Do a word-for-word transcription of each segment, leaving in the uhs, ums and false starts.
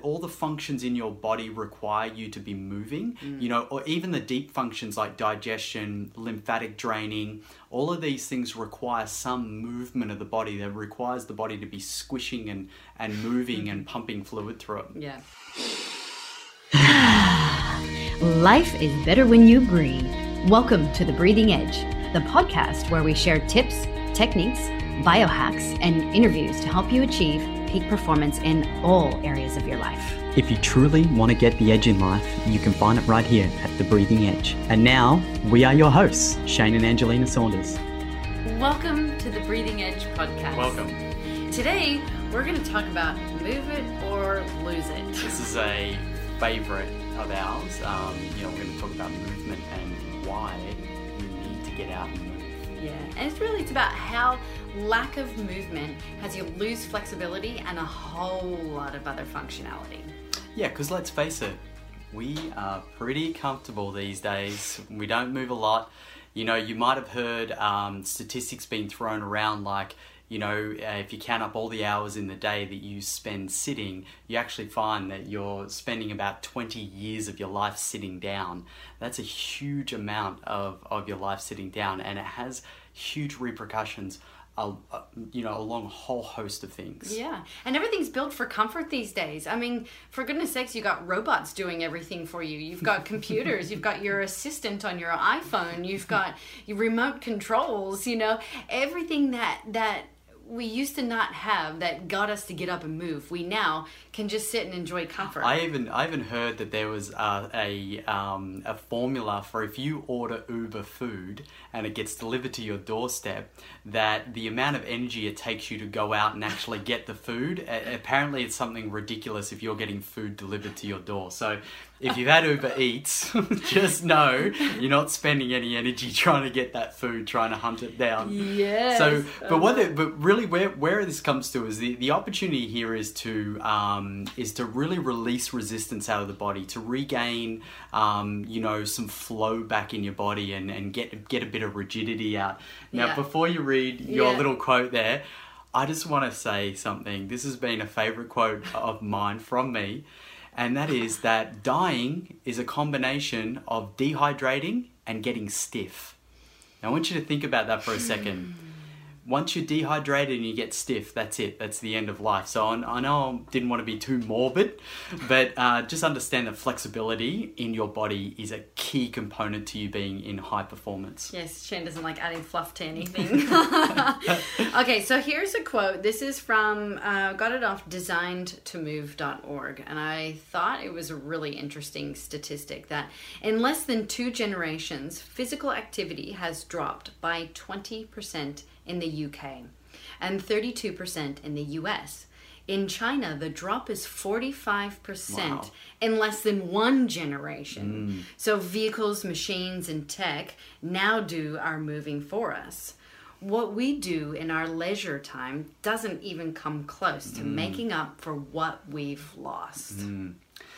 all the functions in your body require you to be moving, mm. you know, or even the deep functions like digestion, lymphatic draining, all of these things require some movement of the body that requires the body to be squishing and, and moving and pumping fluid through it. Yeah. Life is better when you breathe. Welcome to The Breathing Edge, the podcast where we share tips, techniques, biohacks, and interviews to help you achieve peak performance in all areas of your life. If you truly want to get the edge in life, you can find it right here at The Breathing Edge. And now, we are your hosts, Shane and Angelina Saunders. Welcome to The Breathing Edge podcast. Welcome. Today, we're going to talk about move it or lose it. This is a favorite of ours. Um, you know, we're going to talk about movement and why we need to get out and move. Yeah, and it's really, it's about how lack of movement has you lose flexibility and a whole lot of other functionality. Yeah, because let's face it, we are pretty comfortable these days. We don't move a lot. You know, you might have heard um, statistics being thrown around like, you know, uh, if you count up all the hours in the day that you spend sitting, you actually find that you're spending about twenty years of your life sitting down. That's a huge amount of, of your life sitting down, and it has huge repercussions, uh, uh, you know, along a whole host of things. Yeah, and everything's built for comfort these days. I mean, for goodness sakes, you got robots doing everything for you. You've got computers, you've got your assistant on your iPhone, you've got your remote controls, you know, everything that that we used to not have that got us to get up and move. We now can just sit and enjoy comfort. I even I even heard that there was uh, a um, a formula for if you order Uber food and it gets delivered to your doorstep, that the amount of energy it takes you to go out and actually get the food, apparently it's something ridiculous if you're getting food delivered to your door. So if you've had Uber Eats, just know you're not spending any energy trying to get that food, trying to hunt it down. Yes. So, but what, the, but really, where where this comes to is the, the opportunity here is to um is to really release resistance out of the body, to regain um you know some flow back in your body and and get get a bit of rigidity out. Now, Yeah. before you read your Yeah. little quote there, I just want to say something. This has been a favorite quote of mine from me. And that is that dying is a combination of dehydrating and getting stiff. Now, I want you to think about that for a second. Once you're dehydrated and you get stiff, that's it. That's the end of life. So I know I didn't want to be too morbid, but uh, just understand that flexibility in your body is a key component to you being in high performance. Yes, Shane doesn't like adding fluff to anything. Okay, so here's a quote. This is from, uh, got it off designed to move dot org. And I thought it was a really interesting statistic that in less than two generations, physical activity has dropped by twenty percent in the U K and thirty-two percent in the U S. In China, the drop is forty-five percent Wow. in less than one generation. Mm. So vehicles, machines, and tech now do our moving for us. What we do in our leisure time doesn't even come close to mm. making up for what we've lost. Mm.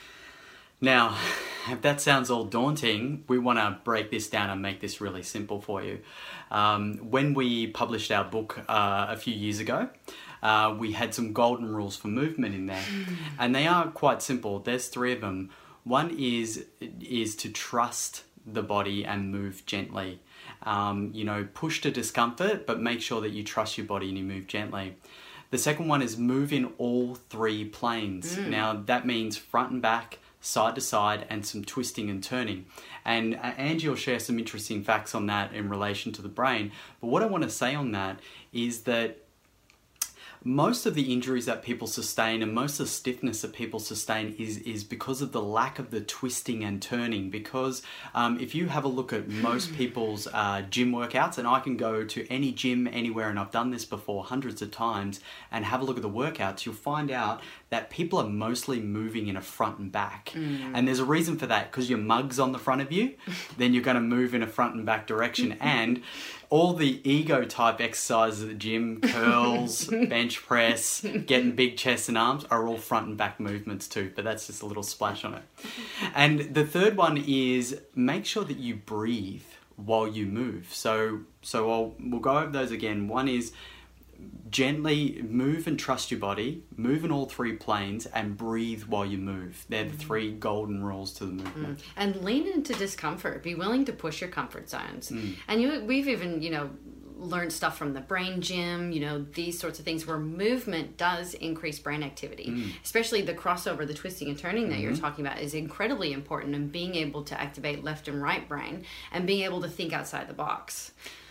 Now, if that sounds all daunting, we want to break this down and make this really simple for you. Um, when we published our book uh, a few years ago, uh, we had some golden rules for movement in there. Mm. And they are quite simple. There's three of them. One is is to trust the body and move gently. Um, you know, push to discomfort, but make sure that you trust your body and you move gently. The second one is move in all three planes. Mm. Now, that means front and back, side to side, and some twisting and turning. And uh, Angie will share some interesting facts on that in relation to the brain. But what I want to say on that is that most of the injuries that people sustain and most of the stiffness that people sustain is, is because of the lack of the twisting and turning. Because um, if you have a look at most people's uh, gym workouts, and I can go to any gym anywhere, and I've done this before hundreds of times, and have a look at the workouts, you'll find out that people are mostly moving in a front and back. Mm. And there's a reason for that, because your mug's on the front of you, then you're going to move in a front and back direction. And all the ego type exercises at the gym, curls, bench press, getting big chest and arms, are all front and back movements too, but that's just a little splash on it. And the third one is make sure that you breathe while you move. So so I'll, we'll go over those again. One is gently move and trust your body, move in all three planes, and breathe while you move. They're the three golden rules to the movement. Mm. And lean into discomfort. Be willing to push your comfort zones. Mm. And you, we've even, you know, learned stuff from the brain gym, you know, these sorts of things where movement does increase brain activity. Mm. Especially the crossover, the twisting and turning that mm-hmm. you're talking about is incredibly important in being able to activate left and right brain and being able to think outside the box.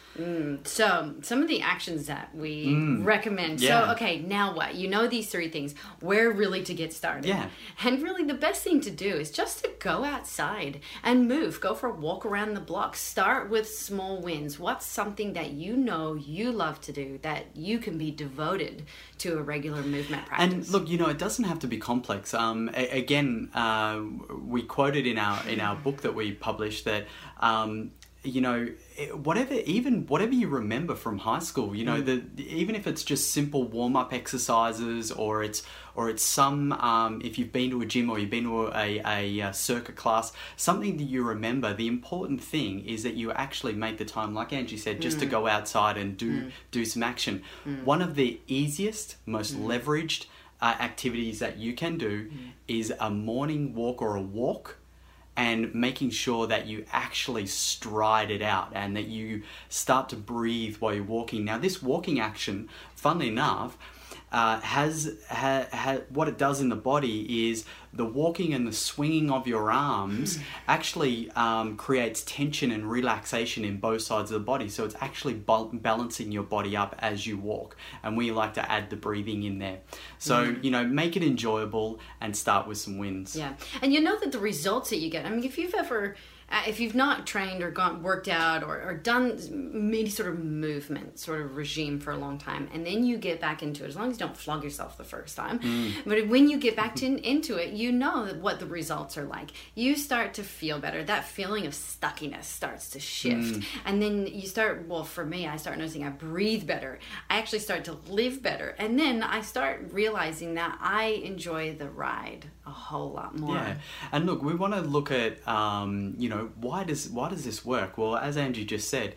Mm. So some of the actions that we mm. recommend. Yeah. So, okay, now what? You know these three things. Where really to get started. Yeah. And really the best thing to do is just to go outside and move. Go for a walk around the block. Start with small wins. What's something that you know you love to do that you can be devoted to a regular movement practice? And look, you know, it doesn't have to be complex. Um, a- again, uh, we quoted in our in our book that we published that um, you know, whatever, even whatever you remember from high school, you know, mm. the even if it's just simple warm up exercises, or it's or it's some um, if you've been to a gym or you've been to a, a, a circuit class, something that you remember. The important thing is that you actually make the time, like Angie said, just mm. to go outside and do mm. do some action. Mm. One of the easiest, most mm. leveraged uh, activities that you can do mm. is a morning walk or a walk. And making sure that you actually stride it out and that you start to breathe while you're walking. Now, this walking action, funnily enough, uh, has ha, ha, what it does in the body is the walking and the swinging of your arms actually um, creates tension and relaxation in both sides of the body. So it's actually ba- balancing your body up as you walk. And we like to add the breathing in there. So, mm. you know, make it enjoyable and start with some wins. Yeah. And you know that the results that you get, I mean, if you've ever... Uh, if you've not trained or gone worked out or, or done any sort of movement sort of regime for a long time, and then you get back into it, as long as you don't flog yourself the first time, mm. but when you get back to, into it, you know what the results are like. You start to feel better. That feeling of stuckiness starts to shift. Mm. And then you start, well, for me, I start noticing I breathe better. I actually start to live better. And then I start realizing that I enjoy the ride a whole lot more. Yeah. And look, we want to look at, um, you know, why does why does this work? Well, as Angie just said,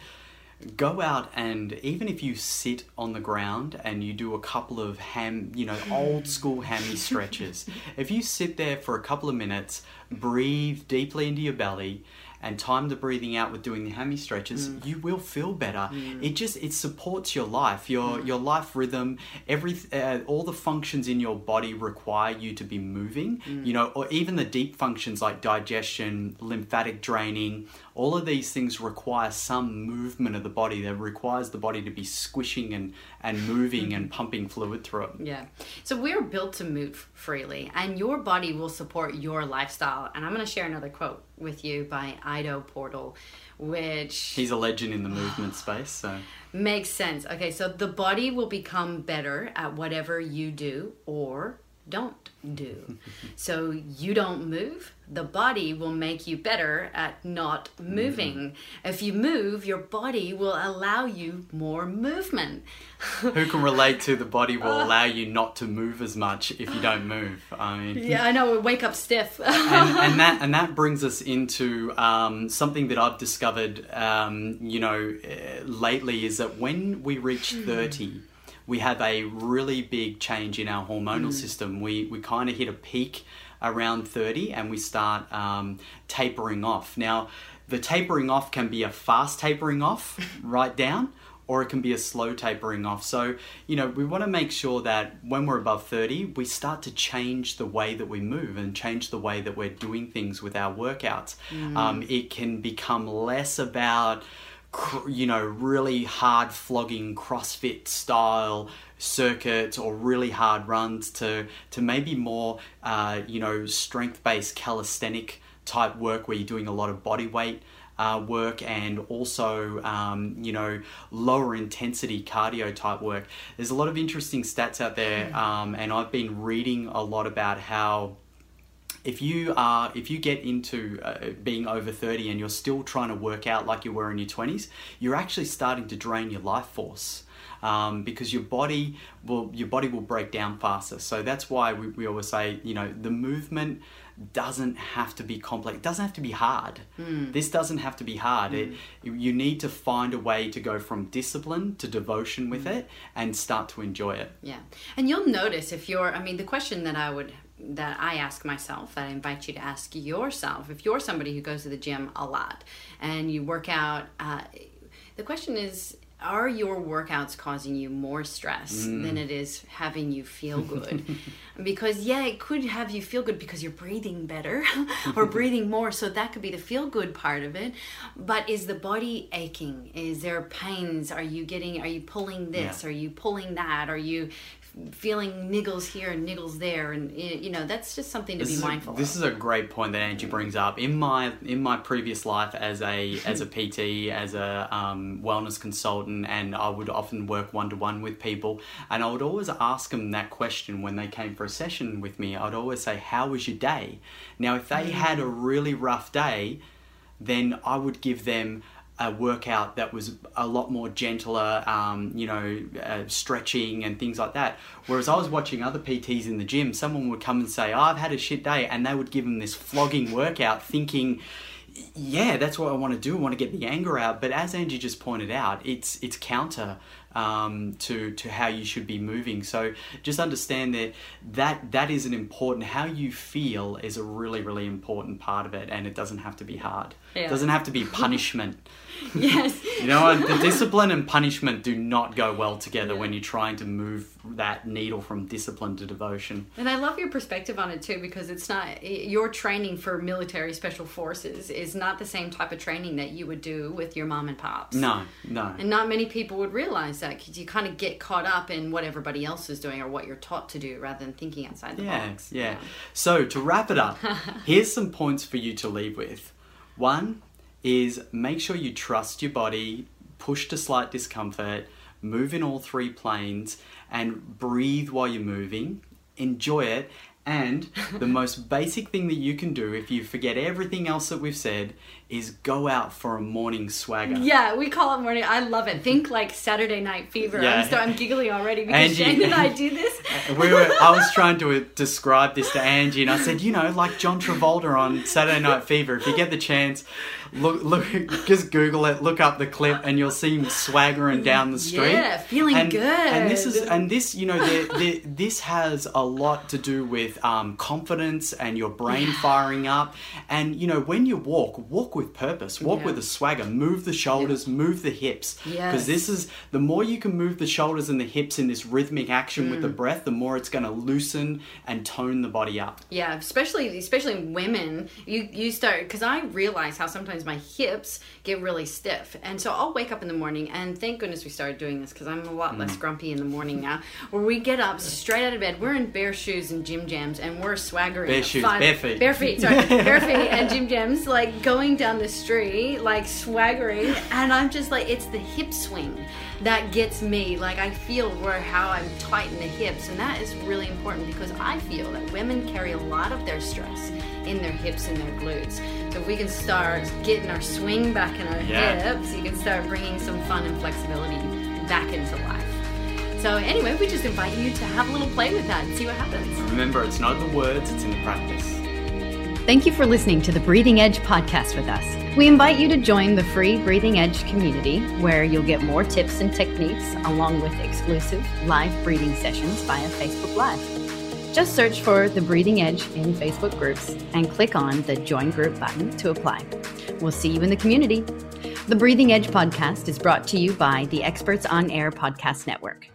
go out and even if you sit on the ground and you do a couple of ham, you know, old school hammy stretches, if you sit there for a couple of minutes, breathe deeply into your belly, and time the breathing out with doing the hammy stretches, mm. you will feel better. Mm. It just, it supports your life, your mm. your life rhythm, every uh, all the functions in your body require you to be moving, mm. you know, or even the deep functions like digestion, lymphatic draining, all of these things require some movement of the body that requires the body to be squishing and, and moving and pumping fluid through it. Yeah. So we're built to move freely, and your body will support your lifestyle. And I'm going to share another quote with you by Ido Portal, which... He's a legend in the movement space, so... Makes sense. Okay, so the body will become better at whatever you do or don't do. So you don't move, the body will make you better at not moving. Mm-hmm. If you move, your body will allow you more movement. Who can relate to the body will uh, allow you not to move as much if you don't move? I mean, yeah, I know. We wake up stiff. and, and that and that brings us into um, something that I've discovered, um, you know, uh, lately is that when we reach thirty, we have a really big change in our hormonal mm. system. We we kind of hit a peak around thirty and we start um, tapering off. Now, the tapering off can be a fast tapering off, right down, or it can be a slow tapering off. So, you know, we want to make sure that when we're above thirty, we start to change the way that we move and change the way that we're doing things with our workouts. Mm. Um, it can become less about, you know, really hard flogging CrossFit style circuits or really hard runs to to maybe more uh, you know, strength-based calisthenic type work where you're doing a lot of body weight uh, work and also um, you know, lower intensity cardio type work. There's a lot of interesting stats out there, um, and I've been reading a lot about how If you are, if you get into uh, being over thirty and you're still trying to work out like you were in your twenties, you're actually starting to drain your life force. um, because your body will your body will break down faster. So that's why we, we always say, you know, the movement doesn't have to be complex. It doesn't have to be hard. Mm. This doesn't have to be hard. Mm. It, you need to find a way to go from discipline to devotion with mm. it and start to enjoy it. Yeah. And you'll notice if you're, I mean, the question that I would, that I ask myself, that I invite you to ask yourself, if you're somebody who goes to the gym a lot and you work out, uh, the question is, are your workouts causing you more stress mm. than it is having you feel good? Because yeah, it could have you feel good because you're breathing better or breathing more, so that could be the feel good part of it. But is the body aching? Is there pains? Are you getting, are you pulling this? Yeah. Are you pulling that? Are you feeling niggles here and niggles there? And you know, that's just something to this be mindful a, this of. This is a great point that Angie brings up. In my in my previous life as a as a P T, as a um, wellness consultant, and I would often work one-to-one with people, and I would always ask them that question when they came for a session with me. I'd always say, how was your day? Now, if they mm. had a really rough day, then I would give them a workout that was a lot more gentler, um, you know, uh, stretching and things like that. Whereas I was watching other P Ts in the gym, someone would come and say, oh, I've had a shit day, and they would give them this flogging workout thinking, yeah, that's what I want to do. I want to get the anger out. But as Angie just pointed out, it's it's counter um, to to how you should be moving. So just understand that that that is an important, how you feel is a really, really important part of it, and it doesn't have to be hard. Yeah. It doesn't have to be punishment. Yes. You know, the discipline and punishment do not go well together yeah. when you're trying to move that needle from discipline to devotion. And I love your perspective on it too, because it's not, your training for military special forces is not the same type of training that you would do with your mom and pops. No, no. And not many people would realize that, because you kind of get caught up in what everybody else is doing or what you're taught to do rather than thinking outside the yeah, box. Yeah, yeah. So to wrap it up, here's some points for you to leave with. One is make sure you trust your body, push to slight discomfort, move in all three planes, and breathe while you're moving. Enjoy it. And the most basic thing that you can do, if you forget everything else that we've said, is go out for a morning swagger. Yeah, we call it morning. I love it. Think like Saturday Night Fever. Yeah. I'm, so, I'm giggling already because Angie, Shane and I do this. We were. I was trying to describe this to Angie, and I said, you know, like John Travolta on Saturday Night Fever. If you get the chance, look, look, just Google it, look up the clip, and you'll see him swaggering down the street. Yeah, feeling and, good. And this is, and this, you know, the, the, this has a lot to do with um, confidence and your brain yeah. firing up. And you know, when you walk, walk with purpose, walk yeah. with a swagger, move the shoulders, yeah. move the hips. Because yes. this is, the more you can move the shoulders and the hips in this rhythmic action mm. with the breath, the more it's going to loosen and tone the body up. Yeah, especially especially women, you you start, because I realize how sometimes my hips get really stiff, and so I'll wake up in the morning, and thank goodness we started doing this, because I'm a lot mm. less grumpy in the morning now, where we get up straight out of bed, we're in bare shoes and gym jams, and we're swaggering. Bare shoes, five, bare feet. Bare feet, sorry, bare feet and gym jams, like going down the street, like swaggering, and I'm just like, it's the hip swing that gets me. Like, I feel where how I'm tight in the hips, and that is really important, because I feel that women carry a lot of their stress in their hips and their glutes. So if we can start getting our swing back in our yeah. hips, you can start bringing some fun and flexibility back into life. So anyway, we just invite you to have a little play with that and see what happens. Remember, it's not the words, it's in the practice. Thank you for listening to the Breathing Edge podcast with us. We invite you to join the free Breathing Edge community, where you'll get more tips and techniques along with exclusive live breathing sessions via Facebook Live. Just search for the Breathing Edge in Facebook groups and click on the Join Group button to apply. We'll see you in the community. The Breathing Edge podcast is brought to you by the Experts on Air Podcast Network.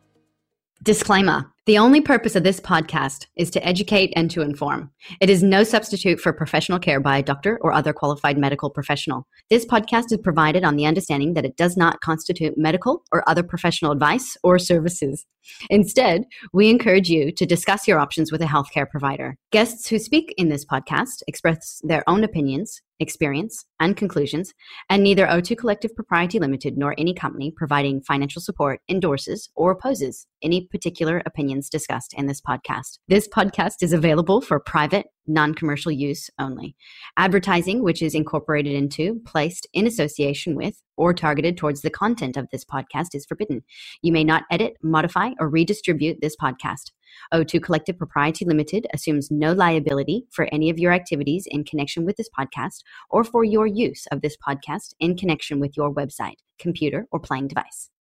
Disclaimer. The only purpose of this podcast is to educate and to inform. It is no substitute for professional care by a doctor or other qualified medical professional. This podcast is provided on the understanding that it does not constitute medical or other professional advice or services. Instead, we encourage you to discuss your options with a healthcare provider. Guests who speak in this podcast express their own opinions experience, and conclusions, and neither O two Collective Propriety Limited nor any company providing financial support endorses or opposes any particular opinions discussed in this podcast. This podcast is available for private, non-commercial use only. Advertising, which is incorporated into, placed in association with, or targeted towards the content of this podcast is forbidden. You may not edit, modify, or redistribute this podcast. O two Collective Propriety Limited assumes no liability for any of your activities in connection with this podcast or for your use of this podcast in connection with your website, computer, or playing device.